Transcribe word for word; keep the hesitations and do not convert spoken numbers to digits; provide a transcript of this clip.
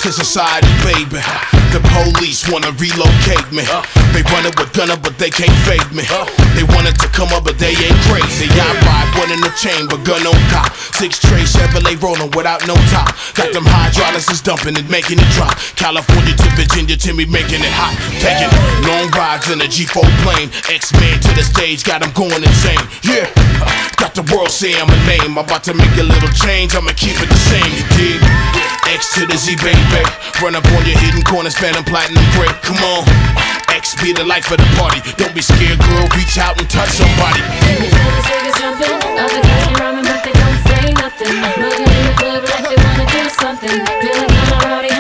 to society, baby. The police wanna relocate me. They run it with gunner, but they can't fake me. They wanted to come up, but they ain't crazy. I ride one in the chain, but gun on cop. Six tray Chevrolet rolling without no top. Got them hydraulics is dumping it, making it drop. California to Virginia to me, making it hot. Taking long rides in a G four plane. X-Men to the stage, got them going insane. Yeah, got the world saying my name. I'm about to make a little change, I'ma keep it the same, you dig? X to the Z, baby. Run up on your hidden corners, phantom platinum break. Come on, X be the life of the party. Don't be scared, girl, reach out and touch somebody. And the fellas figures jumping, other guys be rhyming, but they don't say nothing. Looking in the club like they wanna do something. Feeling kinda rowdy.